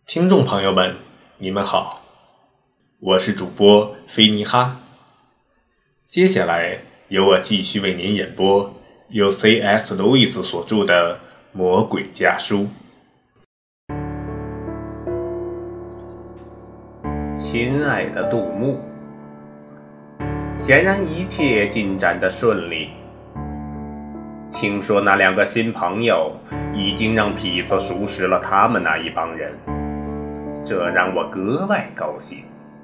听众朋友们，你们好，我是主播菲尼哈。接下来由我继续为您演播由 C.S. 路易斯所著的《魔鬼家书》。亲爱的杜牧，显然一切进展得顺利。听说那两个新朋友已经让痞子熟识了他们那一帮人，这让我格外高兴。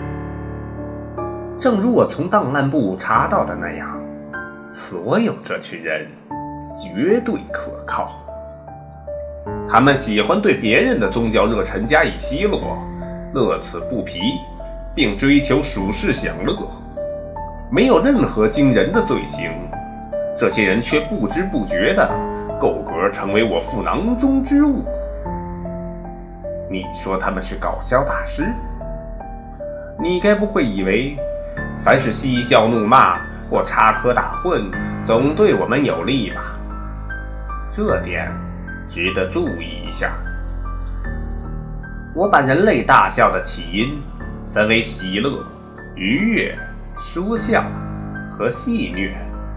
正如我从档案部查到的那样，所有这群人绝对可靠。他们喜欢对别人的宗教热忱加以奚落，乐此不疲，并追求属世享乐，没有任何惊人的罪行。这些人却不知不觉地够格成为我腹囊中之物。你说他们是搞笑大师？你该不会以为凡是嬉笑怒骂或插科打诨总对我们有利吧？这点值得注意一下。我把人类大笑的起因分为喜乐、愉悦、说笑和戏谑。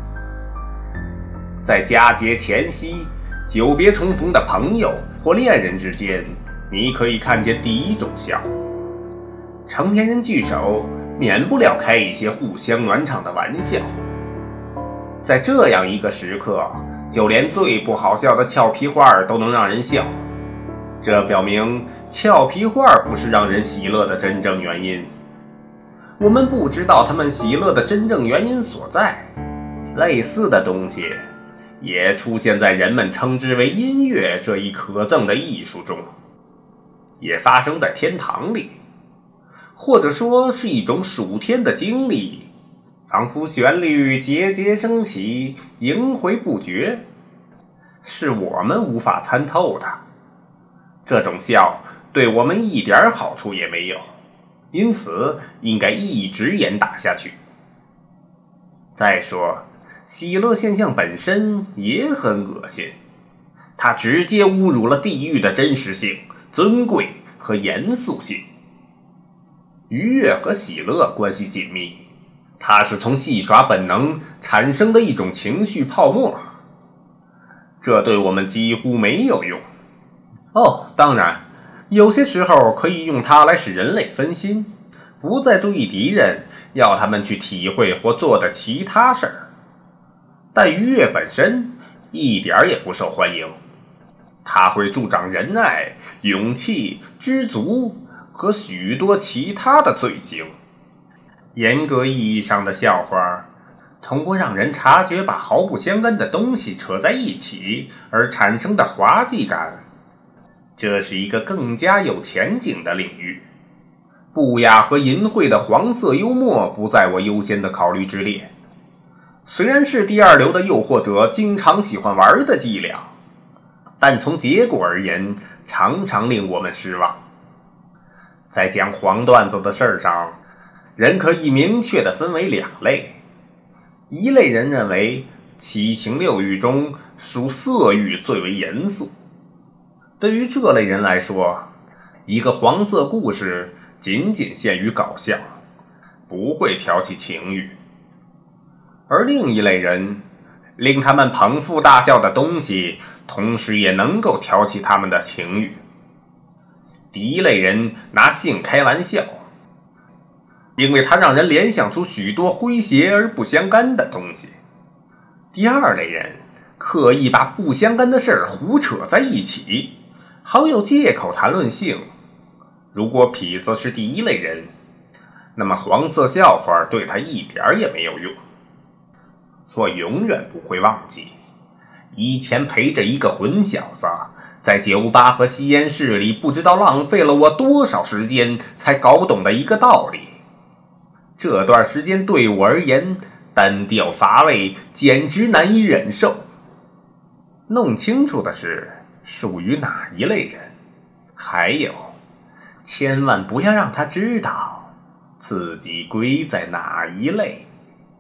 在佳节前夕，久别重逢的朋友或恋人之间，你可以看见第一种笑。成年人聚首，免不了开一些互相暖场的玩笑。在这样一个时刻，就连最不好笑的俏皮话都能让人笑，这表明俏皮话不是让人喜乐的真正原因。我们不知道他们喜乐的真正原因所在。类似的东西也出现在人们称之为音乐这一可憎的艺术中，也发生在天堂里，或者说是一种属天的经历，仿佛旋律节节升起，萦回不绝，是我们无法参透的。这种笑对我们一点好处也没有，因此应该一直严打下去。再说喜乐现象本身也很恶心，它直接侮辱了地狱的真实性、尊贵和严肃性。愉悦和喜乐关系紧密，它是从戏耍本能产生的一种情绪泡沫，这对我们几乎没有用。当然，有些时候可以用它来使人类分心，不再注意敌人，要他们去体会或做的其他事儿。但愉悦本身一点也不受欢迎，它会助长仁爱、勇气、知足和许多其他的罪行。严格意义上的笑话，通过让人察觉把毫不相干的东西扯在一起而产生的滑稽感，这是一个更加有前景的领域。不雅和淫秽的黄色幽默不在我优先的考虑之列，虽然是第二流的诱惑者经常喜欢玩的伎俩，但从结果而言，常常令我们失望。在讲黄段子的事上，人可以明确地分为两类。一类人认为七情六欲中属色欲最为严肃，对于这类人来说，一个黄色故事仅仅限于搞笑，不会挑起情欲。而另一类人，令他们捧腹大笑的东西同时也能够挑起他们的情欲。第一类人拿性开玩笑，因为它让人联想出许多诙谐而不相干的东西。第二类人刻意把不相干的事儿胡扯在一起，好有借口谈论性。如果痞子是第一类人，那么黄色笑话对他一点也没有用。我永远不会忘记，以前陪着一个混小子，在酒吧和吸烟室里不知道浪费了我多少时间才搞懂的一个道理。这段时间对我而言单调乏味，简直难以忍受。弄清楚的是属于哪一类人，还有千万不要让他知道自己归在哪一类。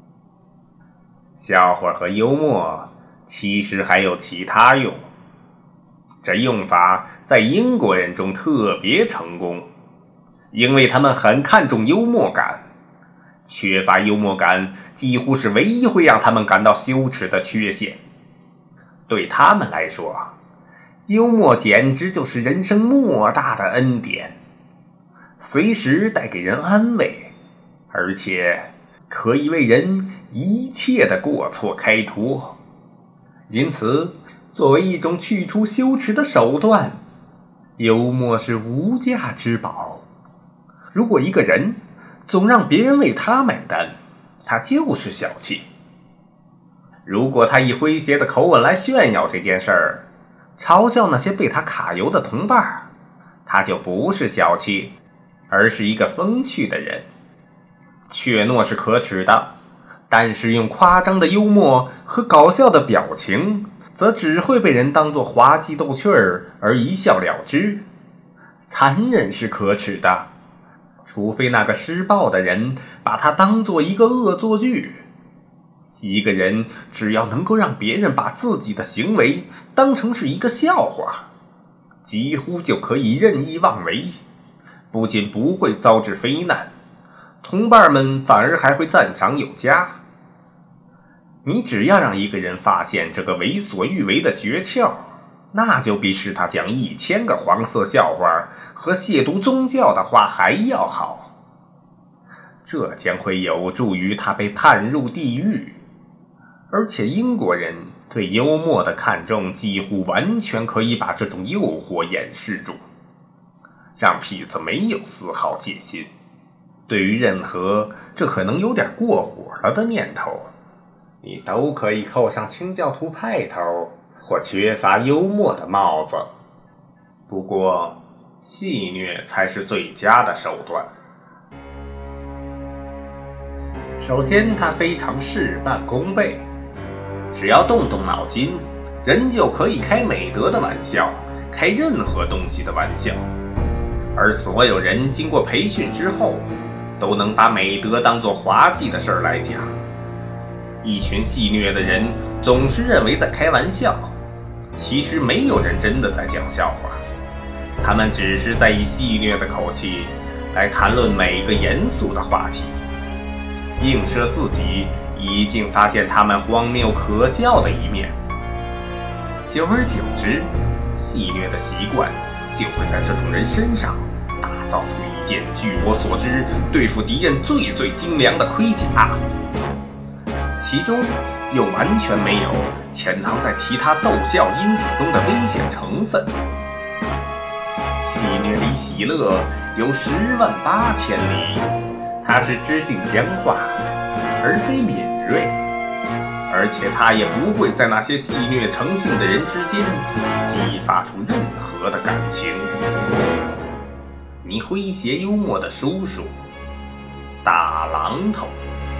笑话和幽默其实还有其他用， 这用法在英国人中特别成功，因为他们很看重幽默感。缺乏幽默感几乎是唯一会让他们感到羞耻的缺陷。对他们来说，幽默简直就是人生莫大的恩典，随时带给人安慰，而且可以为人一切的过错开脱。因此，作为一种去除羞耻的手段，幽默是无价之宝。如果一个人总让别人为他买单，他就是小气。如果他以诙谐的口吻来炫耀这件事儿，嘲笑那些被他揩油的同伴，他就不是小气，而是一个风趣的人。怯懦是可耻的，但是用夸张的幽默和搞笑的表情，则只会被人当作滑稽逗趣儿而一笑了之。残忍是可耻的，除非那个施暴的人把它当作一个恶作剧。一个人只要能够让别人把自己的行为当成是一个笑话，几乎就可以任意妄为，不仅不会遭致非难，同伴们反而还会赞赏有加。你只要让一个人发现这个为所欲为的诀窍，那就比使他讲1000个黄色笑话和亵渎宗教的话还要好。这将会有助于他被判入地狱。而且英国人对幽默的看重几乎完全可以把这种诱惑掩饰住，让痞子没有丝毫戒心。对于任何这可能有点过火了的念头，你都可以扣上清教徒派头或缺乏幽默的帽子。不过戏谑才是最佳的手段。首先，它非常事半功倍，只要动动脑筋，人就可以开美德的玩笑，开任何东西的玩笑。而所有人经过培训之后，都能把美德当作滑稽的事儿来讲。一群戏谑的人总是认为在开玩笑，其实没有人真的在讲笑话，他们只是在以戏谑的口气来谈论每个严肃的话题，映射自己已经发现他们荒谬可笑的一面。久而久之，戏谑的习惯就会在这种人身上打造出一件据我所知对付敌人最精良的盔甲，其中又完全没有潜藏在其他逗笑因子中的危险成分。戏谑里喜乐有108000里，它是知性僵化，而非敏锐，而且它也不会在那些戏谑成性的人之间激发出任何的感情。你诙谐幽默的叔叔，大榔头。